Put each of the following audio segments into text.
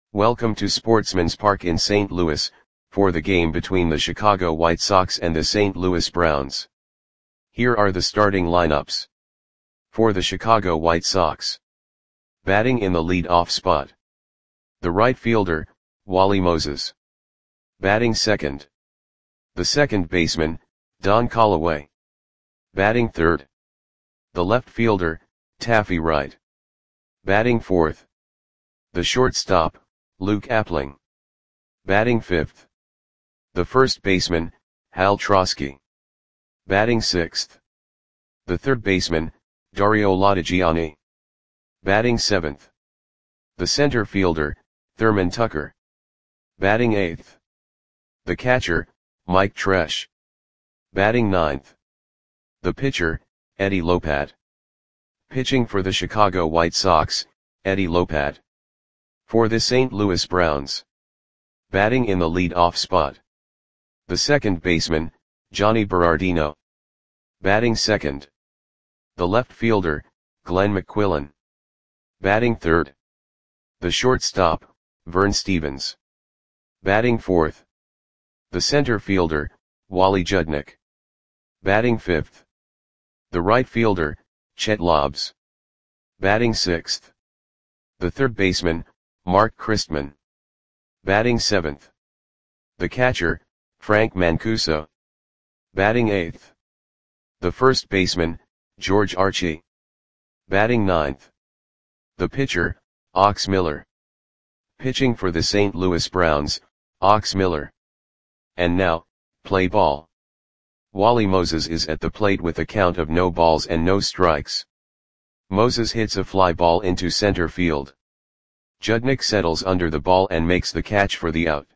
Welcome to Sportsman's Park in St. Louis, for the game between the Chicago White Sox and the St. Louis Browns. Here are the starting lineups. For the Chicago White Sox. Batting in the lead-off spot. The right fielder, Wally Moses. Batting second. The second baseman, Don Callaway. Batting third. The left fielder, Taffy Wright. Batting fourth. The shortstop, Luke Appling. Batting fifth. The first baseman, Hal Trosky. Batting sixth. The third baseman, Dario Lodigiani. Batting seventh. The center fielder, Thurman Tucker. Batting eighth. The catcher, Mike Tresh. Batting ninth. The pitcher, Eddie Lopat. Pitching for the Chicago White Sox, Eddie Lopat. For the St. Louis Browns. Batting in the lead-off spot. The second baseman, Johnny Berardino. Batting second. The left fielder, Glenn McQuillan. Batting third. The shortstop, Vern Stephens. Batting fourth. The center fielder, Wally Judnick. Batting fifth. The right fielder, Chet Lobbs. Batting sixth. The third baseman, Mark Christman. Batting seventh. The catcher, Frank Mancuso. Batting eighth. The first baseman, George Archie. Batting ninth. The pitcher, Ox Miller. Pitching for the St. Louis Browns, Ox Miller. And now, play ball. Wally Moses is at the plate with a count of no balls and no strikes. Moses hits a fly ball into center field. Judnick settles under the ball and makes the catch for the out.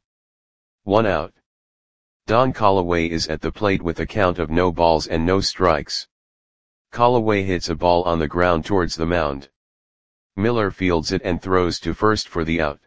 1 out. Don Callaway is at the plate with a count of no balls and no strikes. Callaway hits a ball on the ground towards the mound. Miller fields it and throws to first for the out.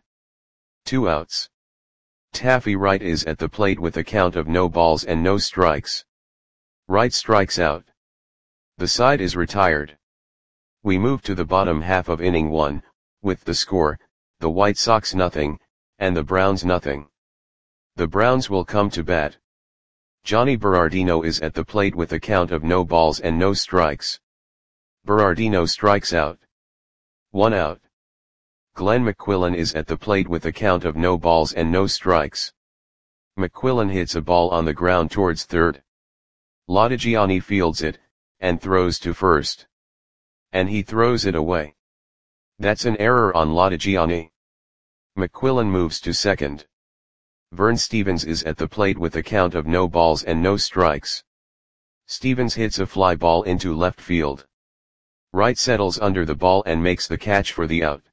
2 outs. Taffy Wright is at the plate with a count of no balls and no strikes. Wright strikes out. The side is retired. We move to the bottom half of inning 1, with the score, the White Sox nothing, and the Browns nothing. The Browns will come to bat. Johnny Berardino is at the plate with a count of no balls and no strikes. Berardino strikes out. 1 out. Glenn McQuillan is at the plate with a count of no balls and no strikes. McQuillan hits a ball on the ground towards third. Lodigiani fields it, and throws to first. And he throws it away. That's an error on Lodigiani. McQuillan moves to second. Vern Stephens is at the plate with a count of no balls and no strikes. Stephens hits a fly ball into left field. Wright settles under the ball and makes the catch for the out.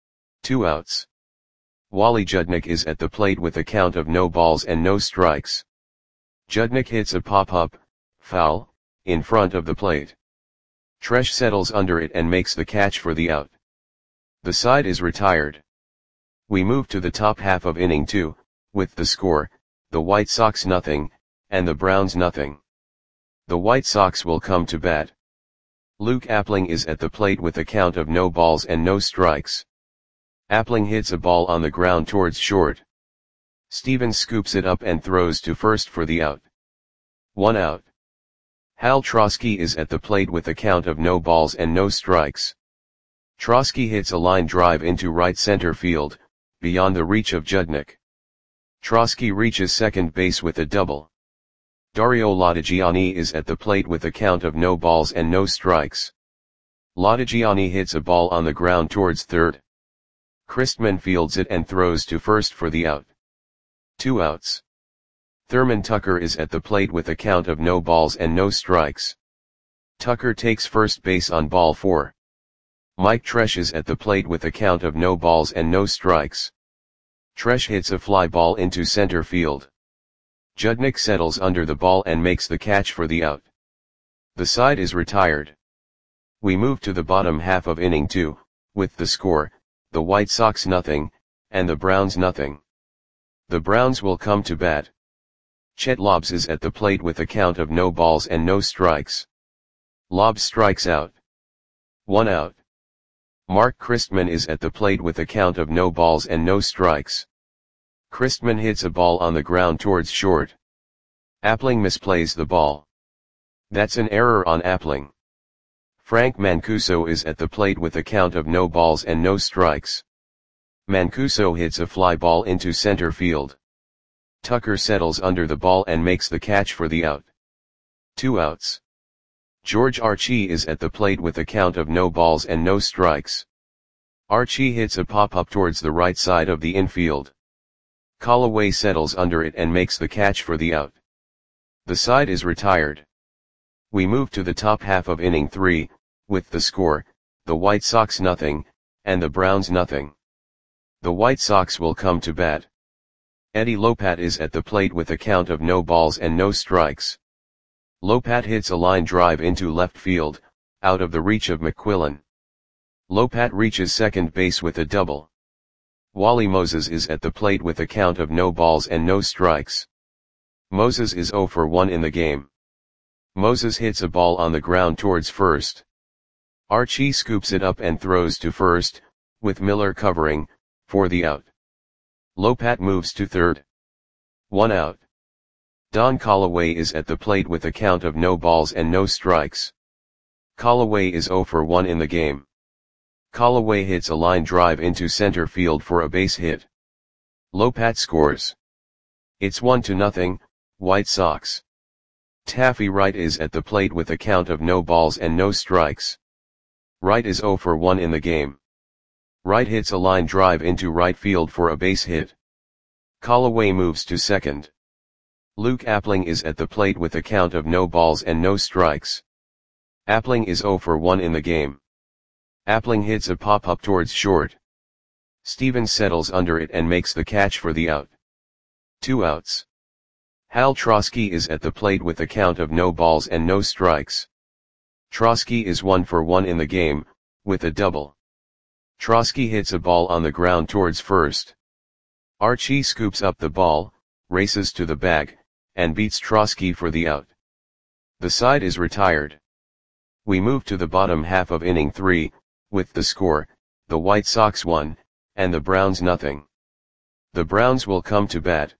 2 outs. Wally Judnick is at the plate with a count of no balls and no strikes. Judnick hits a pop-up, foul, in front of the plate. Tresh settles under it and makes the catch for the out. The side is retired. We move to the top half of inning 2, with the score, the White Sox nothing, and the Browns nothing. The White Sox will come to bat. Luke Appling is at the plate with a count of no balls and no strikes. Appling hits a ball on the ground towards short. Stephens scoops it up and throws to first for the out. 1 out. Hal Trosky is at the plate with a count of no balls and no strikes. Trosky hits a line drive into right center field, beyond the reach of Judnick. Trosky reaches second base with a double. Dario Lodigiani is at the plate with a count of no balls and no strikes. Lodigiani hits a ball on the ground towards third. Christman fields it and throws to first for the out. 2 outs. Thurman Tucker is at the plate with a count of no balls and no strikes. Tucker takes first base on ball 4. Mike Tresh is at the plate with a count of no balls and no strikes. Tresh hits a fly ball into center field. Judnick settles under the ball and makes the catch for the out. The side is retired. We move to the bottom half of inning 2, with the score, the White Sox nothing, and the Browns nothing. The Browns will come to bat. Chet Lobbs is at the plate with a count of no balls and no strikes. Lobbs strikes out. 1 out. Mark Christman is at the plate with a count of no balls and no strikes. Christman hits a ball on the ground towards short. Appling misplays the ball. That's an error on Appling. Frank Mancuso is at the plate with a count of no balls and no strikes. Mancuso hits a fly ball into center field. Tucker settles under the ball and makes the catch for the out. 2 outs. George Archie is at the plate with a count of no balls and no strikes. Archie hits a pop-up towards the right side of the infield. Callaway settles under it and makes the catch for the out. The side is retired. We move to the top half of inning 3, with the score, the White Sox 0, and the Browns 0. The White Sox will come to bat. Eddie Lopat is at the plate with a count of no balls and no strikes. Lopat hits a line drive into left field, out of the reach of McQuillan. Lopat reaches second base with a double. Wally Moses is at the plate with a count of no balls and no strikes. Moses is 0 for 1 in the game. Moses hits a ball on the ground towards first. Archie scoops it up and throws to first, with Miller covering, for the out. Lopat moves to third. 1 out. Don Callaway is at the plate with a count of no balls and no strikes. Callaway is 0 for 1 in the game. Callaway hits a line drive into center field for a base hit. Lopat scores. It's 1-0, White Sox. Taffy Wright is at the plate with a count of no balls and no strikes. Wright is 0 for 1 in the game. Wright hits a line drive into right field for a base hit. Callaway moves to second. Luke Appling is at the plate with a count of no balls and no strikes. Appling is 0 for 1 in the game. Appling hits a pop-up towards short. Stevens settles under it and makes the catch for the out. 2 outs. Hal Trosky is at the plate with a count of no balls and no strikes. Trosky is 1 for 1 in the game, with a double. Trosky hits a ball on the ground towards first. Archie scoops up the ball, races to the bag, and beats Trosky for the out. The side is retired. We move to the bottom half of inning 3, with the score, the White Sox 1, and the Browns 0. The Browns will come to bat.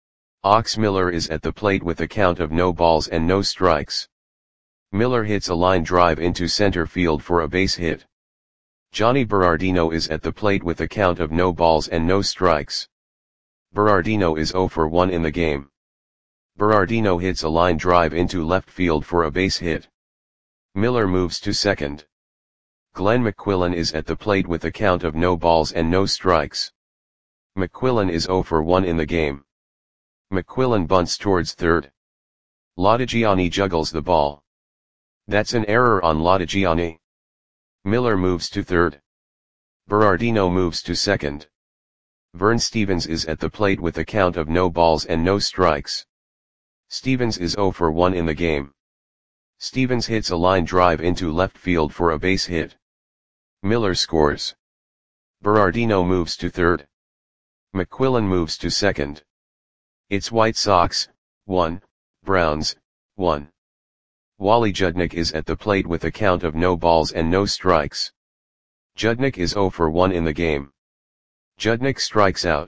Ox Miller is at the plate with a count of no balls and no strikes. Miller hits a line drive into center field for a base hit. Johnny Berardino is at the plate with a count of no balls and no strikes. Berardino is 0 for 1 in the game. Berardino hits a line drive into left field for a base hit. Miller moves to second. Glenn McQuillan is at the plate with a count of no balls and no strikes. McQuillan is 0 for 1 in the game. McQuillan bunts towards third. Lodigiani juggles the ball. That's an error on Lodigiani. Miller moves to third. Berardino moves to second. Vern Stevens is at the plate with a count of no balls and no strikes. Stevens is 0 for 1 in the game. Stevens hits a line drive into left field for a base hit. Miller scores. Berardino moves to third. McQuillan moves to second. It's White Sox, 1, Browns, 1. Wally Judnick is at the plate with a count of no balls and no strikes. Judnick is 0 for 1 in the game. Judnick strikes out.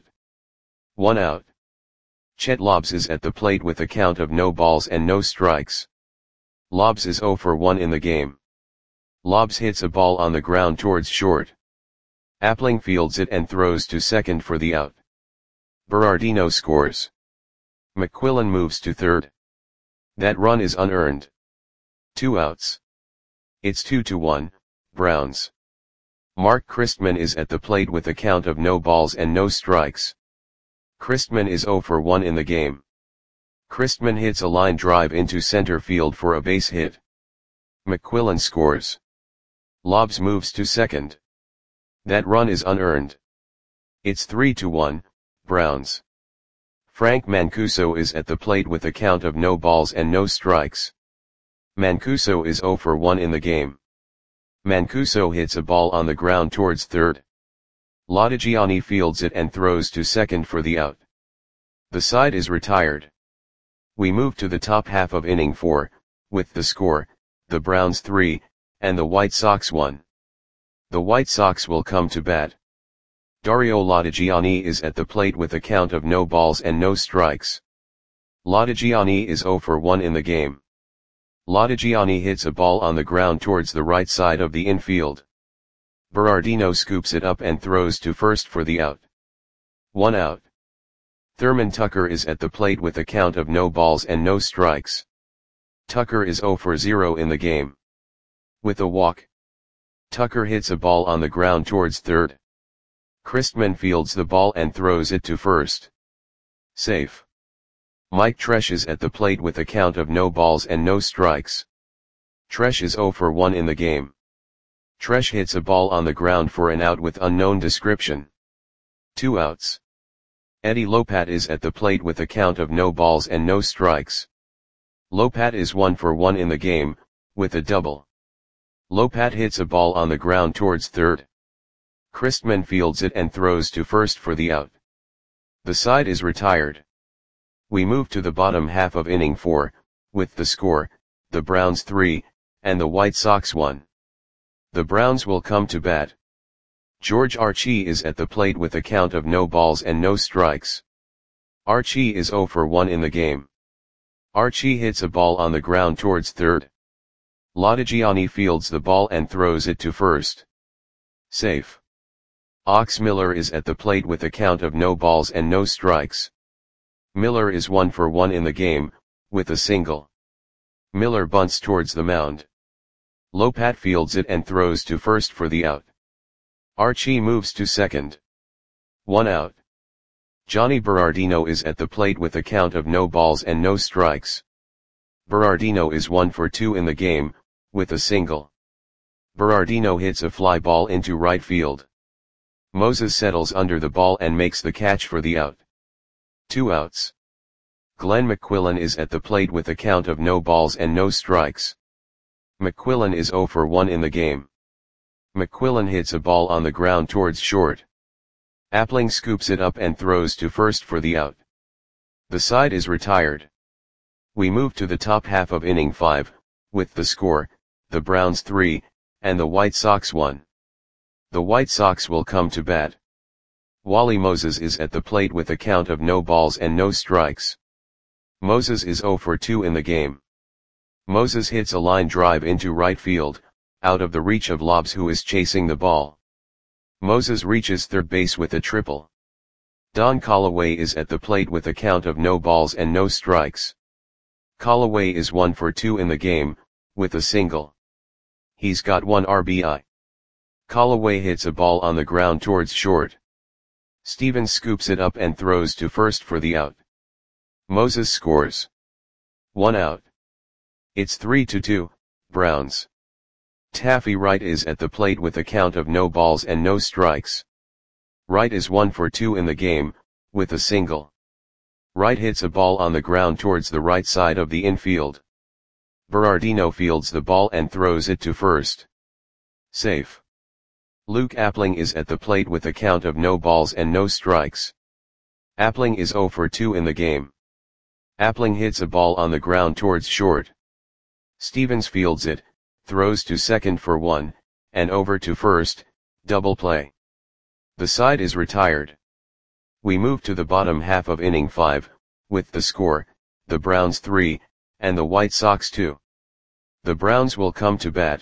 1 out. Chet Lobbs is at the plate with a count of no balls and no strikes. Lobbs is 0 for 1 in the game. Lobbs hits a ball on the ground towards short. Appling fields it and throws to second for the out. Berardino scores. McQuillan moves to third. That run is unearned. 2 outs. It's 2-1, Browns. Mark Christman is at the plate with a count of no balls and no strikes. Christman is 0 for 1 in the game. Christman hits a line drive into center field for a base hit. McQuillan scores. Lobbs moves to second. That run is unearned. It's 3-1, Browns. Frank Mancuso is at the plate with a count of no balls and no strikes. Mancuso is 0 for 1 in the game. Mancuso hits a ball on the ground towards third. Lodigiani fields it and throws to second for the out. The side is retired. We move to the top half of inning 4, with the score, the Browns 3, and the White Sox 1. The White Sox will come to bat. Dario Latigiani is at the plate with a count of no balls and no strikes. Latigiani is 0 for 1 in the game. Latigiani hits a ball on the ground towards the right side of the infield. Berardino scoops it up and throws to first for the out. 1 out. Thurman Tucker is at the plate with a count of no balls and no strikes. Tucker is 0 for 0 in the game. With a walk, Tucker hits a ball on the ground towards third. Christman fields the ball and throws it to first. Safe. Mike Tresh is at the plate with a count of no balls and no strikes. Tresh is 0 for 1 in the game. Tresh hits a ball on the ground for an out with unknown description. 2 outs. Eddie Lopat is at the plate with a count of no balls and no strikes. Lopat is 1 for 1 in the game, with a double. Lopat hits a ball on the ground towards third. Christman fields it and throws to first for the out. The side is retired. We move to the bottom half of inning 4, with the score, the Browns 3, and the White Sox 1. The Browns will come to bat. George Archie is at the plate with a count of no balls and no strikes. Archie is 0 for 1 in the game. Archie hits a ball on the ground towards third. Latigiani fields the ball and throws it to first. Safe. Ox Miller is at the plate with a count of no balls and no strikes. Miller is 1 for 1 in the game, with a single. Miller bunts towards the mound. Lopat fields it and throws to first for the out. Archie moves to second. 1 out. Johnny Berardino is at the plate with a count of no balls and no strikes. Berardino is 1 for 2 in the game, with a single. Berardino hits a fly ball into right field. Moses settles under the ball and makes the catch for the out. 2 outs. Glenn McQuillan is at the plate with a count of no balls and no strikes. McQuillan is 0 for 1 in the game. McQuillan hits a ball on the ground towards short. Appling scoops it up and throws to first for the out. The side is retired. We move to the top half of inning 5, with the score, the Browns 3, and the White Sox 1. The White Sox will come to bat. Wally Moses is at the plate with a count of no balls and no strikes. Moses is 0 for 2 in the game. Moses hits a line drive into right field, out of the reach of Lobbs, who is chasing the ball. Moses reaches third base with a triple. Don Callaway is at the plate with a count of no balls and no strikes. Callaway is 1 for 2 in the game, with a single. He's got 1 RBI. Callaway hits a ball on the ground towards short. Stevens scoops it up and throws to first for the out. Moses scores. 1 out. It's 3-2, Browns. Taffy Wright is at the plate with a count of no balls and no strikes. Wright is 1 for 2 in the game, with a single. Wright hits a ball on the ground towards the right side of the infield. Berardino fields the ball and throws it to first. Safe. Luke Appling is at the plate with a count of no balls and no strikes. Appling is 0 for 2 in the game. Appling hits a ball on the ground towards short. Stevens fields it, throws to second for 1, and over to first, double play. The side is retired. We move to the bottom half of inning 5, with the score, the Browns 3, and the White Sox 2. The Browns will come to bat.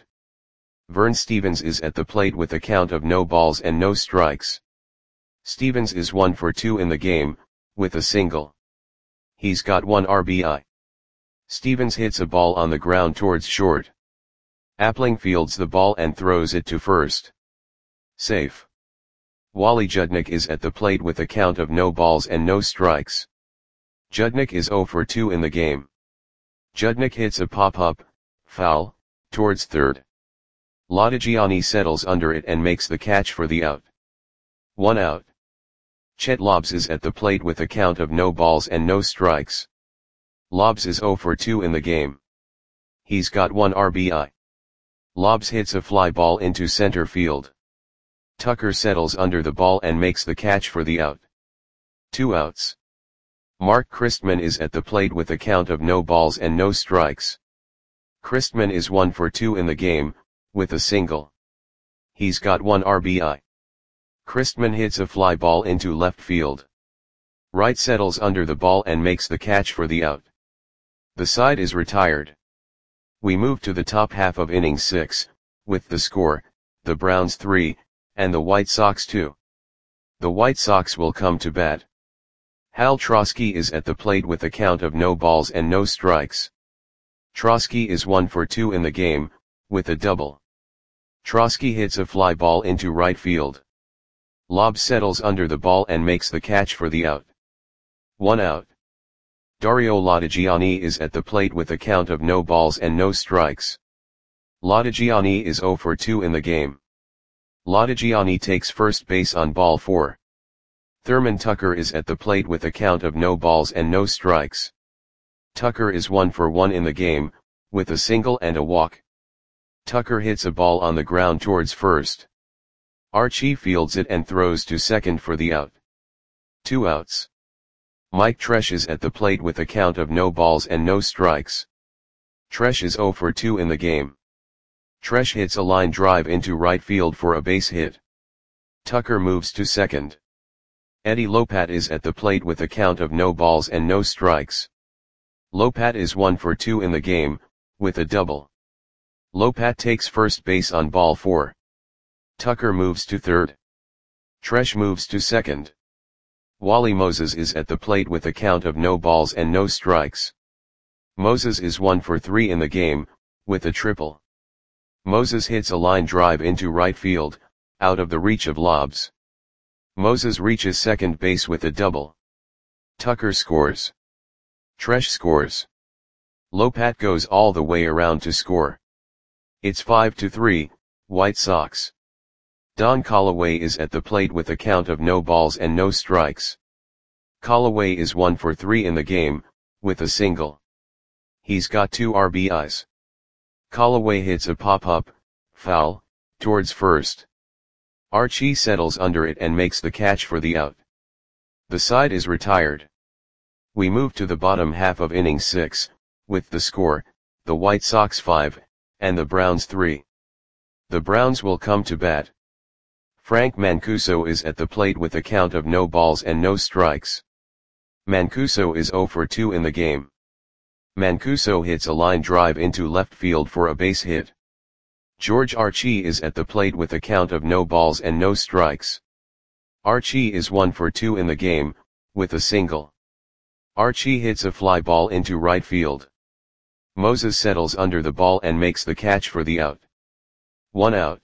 Vern Stevens is at the plate with a count of no balls and no strikes. Stevens is 1 for 2 in the game, with a single. He's got 1 RBI. Stevens hits a ball on the ground towards short. Appling fields the ball and throws it to first. Safe. Wally Judnick is at the plate with a count of no balls and no strikes. Judnick is 0 for 2 in the game. Judnick hits a pop-up, foul, towards third. Latigiani settles under it and makes the catch for the out. 1 out. Chet Lobbs is at the plate with a count of no balls and no strikes. Lobbs is 0 for 2 in the game. He's got 1 RBI. Lobbs hits a fly ball into center field. Tucker settles under the ball and makes the catch for the out. 2 outs. Mark Christman is at the plate with a count of no balls and no strikes. Christman is 1 for 2 in the game, with a single. He's got 1 RBI. Christman hits a fly ball into left field. Wright settles under the ball and makes the catch for the out. The side is retired. We move to the top half of inning 6, with the score, the Browns 3, and the White Sox 2. The White Sox will come to bat. Hal Trosky is at the plate with a count of no balls and no strikes. Trosky is 1 for 2 in the game, with a double. Trosky hits a fly ball into right field. Lobb settles under the ball and makes the catch for the out. 1 out. Dario Latigiani is at the plate with a count of no balls and no strikes. Latigiani is 0 for 2 in the game. Latigiani takes first base on ball 4. Thurman Tucker is at the plate with a count of no balls and no strikes. Tucker is 1 for 1 in the game, with a single and a walk. Tucker hits a ball on the ground towards first. Archie fields it and throws to second for the out. 2 outs. Mike Tresh is at the plate with a count of no balls and no strikes. Tresh is 0 for 2 in the game. Tresh hits a line drive into right field for a base hit. Tucker moves to second. Eddie Lopat is at the plate with a count of no balls and no strikes. Lopat is 1 for 2 in the game, with a double. Lopat takes first base on ball 4. Tucker moves to third. Tresh moves to second. Wally Moses is at the plate with a count of no balls and no strikes. Moses is 1 for 3 in the game, with a triple. Moses hits a line drive into right field, out of the reach of Lobbs. Moses reaches second base with a double. Tucker scores. Tresh scores. Lopat goes all the way around to score. It's 5-3, White Sox. Don Callaway is at the plate with a count of no balls and no strikes. Callaway is 1 for 3 in the game, with a single. He's got 2 RBIs. Callaway hits a pop-up, foul, towards first. Archie settles under it and makes the catch for the out. The side is retired. We move to the bottom half of inning 6, with the score, the White Sox 5, and the Browns 3. The Browns will come to bat. Frank Mancuso is at the plate with a count of no balls and no strikes. Mancuso is 0 for 2 in the game. Mancuso hits a line drive into left field for a base hit. George Archie is at the plate with a count of no balls and no strikes. Archie is 1 for 2 in the game, with a single. Archie hits a fly ball into right field. Moses settles under the ball and makes the catch for the out. 1 out.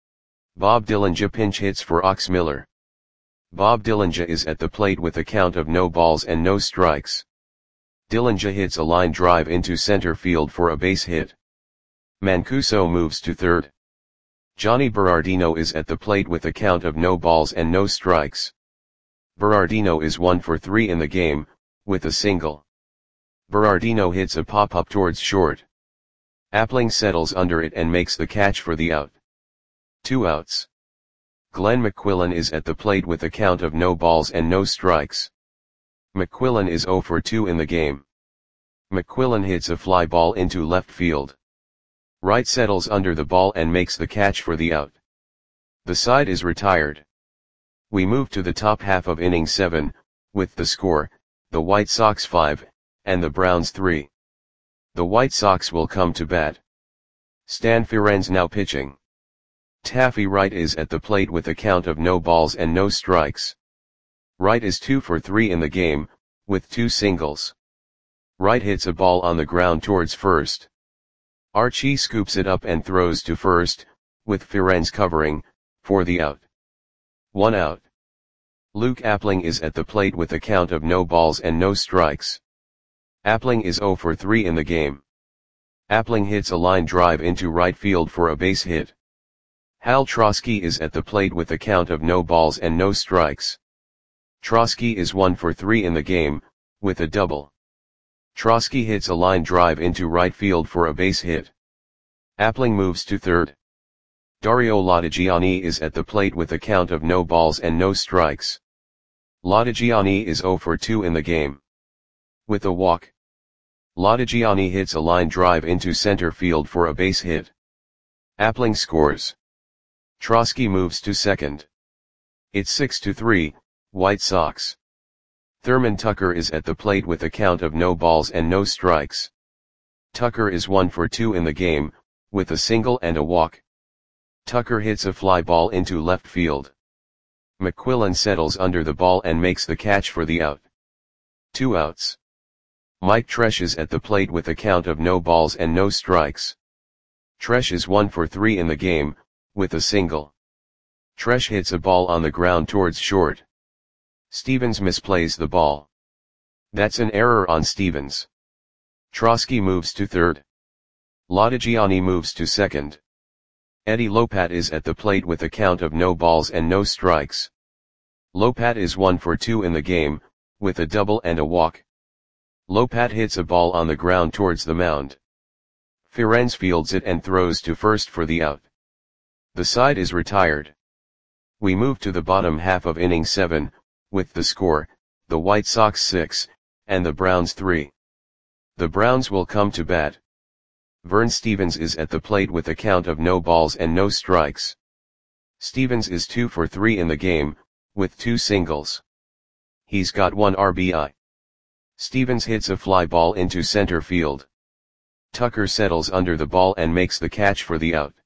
Bob Dillinja pinch hits for Ox Miller. Bob Dillinja is at the plate with a count of no balls and no strikes. Dillinja hits a line drive into center field for a base hit. Mancuso moves to third. Johnny Berardino is at the plate with a count of no balls and no strikes. Berardino is 1 for 3 in the game, with a single. Berardino hits a pop-up towards short. Appling settles under it and makes the catch for the out. 2 outs. Glenn McQuillan is at the plate with a count of no balls and no strikes. McQuillan is 0 for 2 in the game. McQuillan hits a fly ball into left field. Wright settles under the ball and makes the catch for the out. The side is retired. We move to the top half of inning 7, with the score, the White Sox 5, and the Browns 3. The White Sox will come to bat. Stan Ferenz now pitching. Taffy Wright is at the plate with a count of no balls and no strikes. Wright is 2 for 3 in the game, with 2 singles. Wright hits a ball on the ground towards first. Archie scoops it up and throws to first, with Ferenz covering, for the out. 1 out. Luke Appling is at the plate with a count of no balls and no strikes. Appling is 0 for 3 in the game. Appling hits a line drive into right field for a base hit. Hal Trosky is at the plate with a count of no balls and no strikes. Trosky is 1 for 3 in the game, with a double. Trosky hits a line drive into right field for a base hit. Appling moves to third. Dario Latigiani is at the plate with a count of no balls and no strikes. Latigiani is 0 for 2 in the game. With a walk. Latigiani hits a line drive into center field for a base hit. Appling scores. Trotsky moves to second. It's 6-3, White Sox. Thurman Tucker is at the plate with a count of no balls and no strikes. Tucker is 1 for 2 in the game, with a single and a walk. Tucker hits a fly ball into left field. McQuillan settles under the ball and makes the catch for the out. 2 outs. Mike Tresh is at the plate with a count of no balls and no strikes. Tresh is 1 for 3 in the game, with a single. Tresh hits a ball on the ground towards short. Stevens misplays the ball. That's an error on Stevens. Trotsky moves to third. Lodigiani moves to second. Eddie Lopat is at the plate with a count of no balls and no strikes. Lopat is 1 for 2 in the game, with a double and a walk. Lopat hits a ball on the ground towards the mound. Firenze fields it and throws to first for the out. The side is retired. We move to the bottom half of inning 7, with the score, the White Sox 6, and the Browns 3. The Browns will come to bat. Vern Stevens is at the plate with a count of no balls and no strikes. Stevens is 2 for 3 in the game, with 2 singles. He's got 1 RBI. Stevens hits a fly ball into center field. Tucker settles under the ball and makes the catch for the out.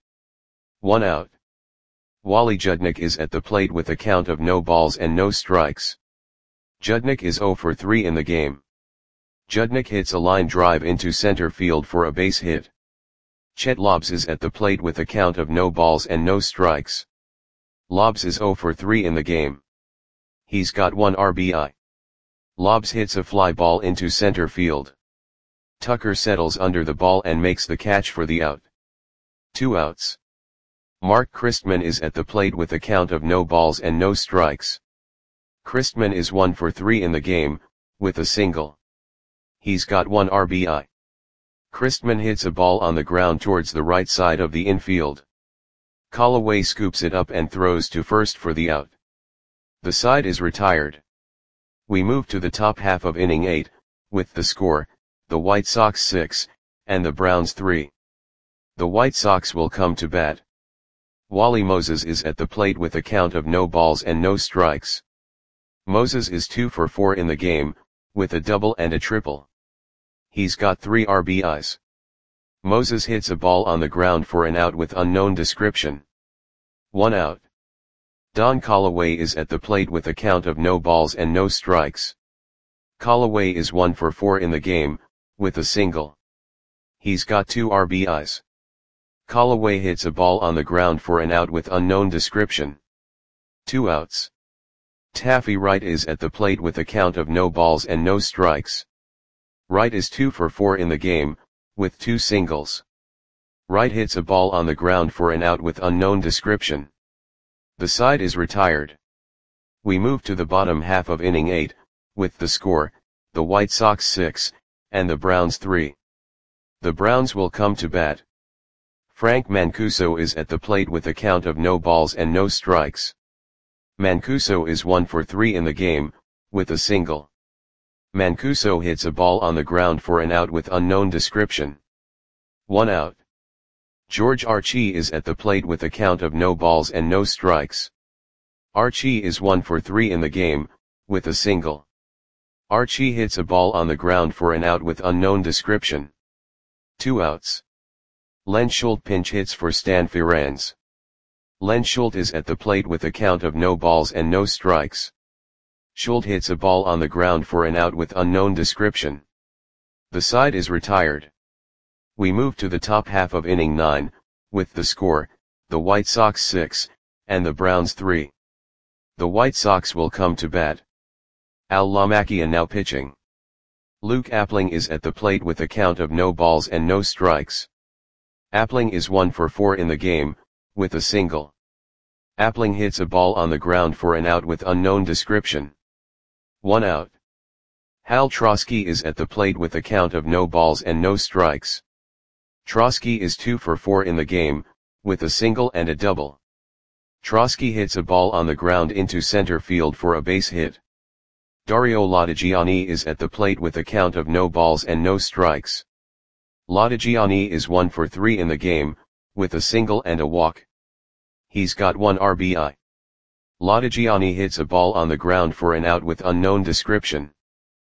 1 out. Wally Judnick is at the plate with a count of no balls and no strikes. Judnick is 0 for 3 in the game. Judnick hits a line drive into center field for a base hit. Chet Lobbs is at the plate with a count of no balls and no strikes. Lobbs is 0 for 3 in the game. He's got 1 RBI. Lobbs hits a fly ball into center field. Tucker settles under the ball and makes the catch for the out. 2 outs. Mark Christman is at the plate with a count of no balls and no strikes. Christman is 1 for 3 in the game, with a single. He's got 1 RBI. Christman hits a ball on the ground towards the right side of the infield. Callaway scoops it up and throws to first for the out. The side is retired. We move to the top half of inning 8, with the score, the White Sox 6, and the Browns 3. The White Sox will come to bat. Wally Moses is at the plate with a count of no balls and no strikes. Moses is 2 for 4 in the game, with a double and a triple. He's got 3 RBIs. Moses hits a ball on the ground for an out with unknown description. 1 out. Don Callaway is at the plate with a count of no balls and no strikes. Callaway is 1 for 4 in the game, with a single. He's got 2 RBIs. Callaway hits a ball on the ground for an out with unknown description. 2 outs. Taffy Wright is at the plate with a count of no balls and no strikes. Wright is 2 for 4 in the game, with 2 singles. Wright hits a ball on the ground for an out with unknown description. The side is retired. We move to the bottom half of inning 8, with the score, the White Sox 6, and the Browns 3. The Browns will come to bat. Frank Mancuso is at the plate with a count of no balls and no strikes. Mancuso is 1 for 3 in the game, with a single. Mancuso hits a ball on the ground for an out with unknown description. 1 out. George Archie is at the plate with a count of no balls and no strikes. Archie is 1 for 3 in the game, with a single. Archie hits a ball on the ground for an out with unknown description. 2 outs. Len Schultz pinch hits for Stan Firenze. Len Schultz is at the plate with a count of no balls and no strikes. Schultz hits a ball on the ground for an out with unknown description. The side is retired. We move to the top half of inning 9, with the score, the White Sox 6, and the Browns 3. The White Sox will come to bat. Al Lamakian now pitching. Luke Appling is at the plate with a count of no balls and no strikes. Appling is 1 for 4 in the game, with a single. Appling hits a ball on the ground for an out with unknown description. 1 out. Hal Trotsky is at the plate with a count of no balls and no strikes. Trotsky is 2 for 4 in the game, with a single and a double. Trotsky hits a ball on the ground into center field for a base hit. Dario Lodigiani is at the plate with a count of no balls and no strikes. Lodigiani is 1 for 3 in the game, with a single and a walk. He's got 1 RBI. Lodigiani hits a ball on the ground for an out with unknown description.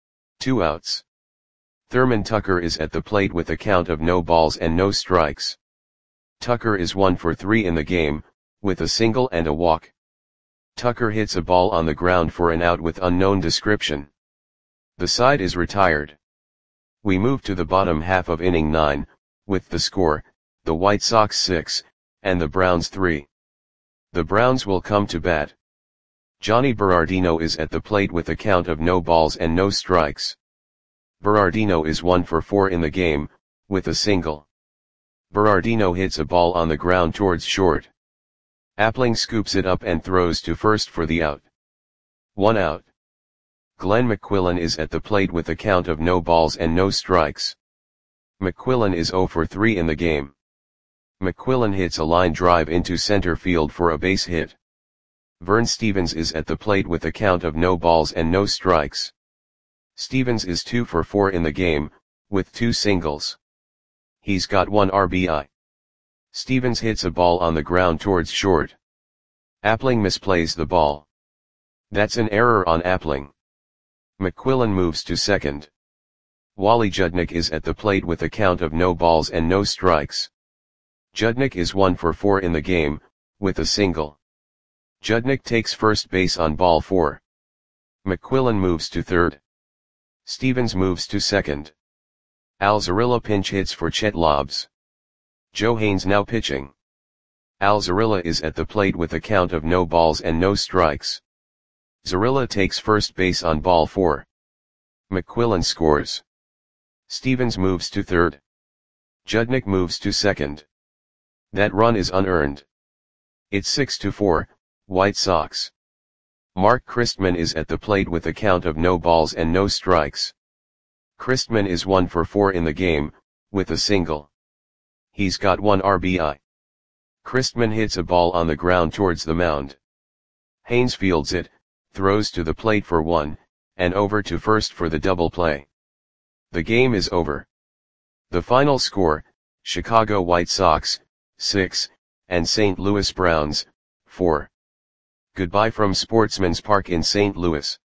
2 outs. Thurman Tucker is at the plate with a count of no balls and no strikes. Tucker is 1 for 3 in the game, with a single and a walk. Tucker hits a ball on the ground for an out with unknown description. The side is retired. We move to the bottom half of inning 9, with the score, the White Sox 6, and the Browns 3. The Browns will come to bat. Johnny Berardino is at the plate with a count of no balls and no strikes. Berardino is 1 for 4 in the game, with a single. Berardino hits a ball on the ground towards short. Appling scoops it up and throws to first for the out. 1 out. Glenn McQuillan is at the plate with a count of no balls and no strikes. McQuillan is 0 for 3 in the game. McQuillan hits a line drive into center field for a base hit. Vern Stevens is at the plate with a count of no balls and no strikes. Stevens is 2 for 4 in the game, with 2 singles. He's got 1 RBI. Stevens hits a ball on the ground towards short. Appling misplays the ball. That's an error on Appling. McQuillan moves to second. Wally Judnick is at the plate with a count of no balls and no strikes. Judnick is 1 for 4 in the game, with a single. Judnick takes first base on ball 4. McQuillan moves to third. Stevens moves to second. Al Zarilla pinch hits for Chet Lobbs. Joe Haynes now pitching. Al Zarilla is at the plate with a count of no balls and no strikes. Zarilla takes first base on ball 4. McQuillan scores. Stevens moves to third. Judnick moves to second. That run is unearned. It's 6-4, White Sox. Mark Christman is at the plate with a count of no balls and no strikes. Christman is 1 for 4 in the game, with a single. He's got 1 RBI. Christman hits a ball on the ground towards the mound. Haynes fields it, throws to the plate for 1, and over to first for the double play. The game is over. The final score, Chicago White Sox, 6, and St. Louis Browns, 4. Goodbye from Sportsman's Park in St. Louis.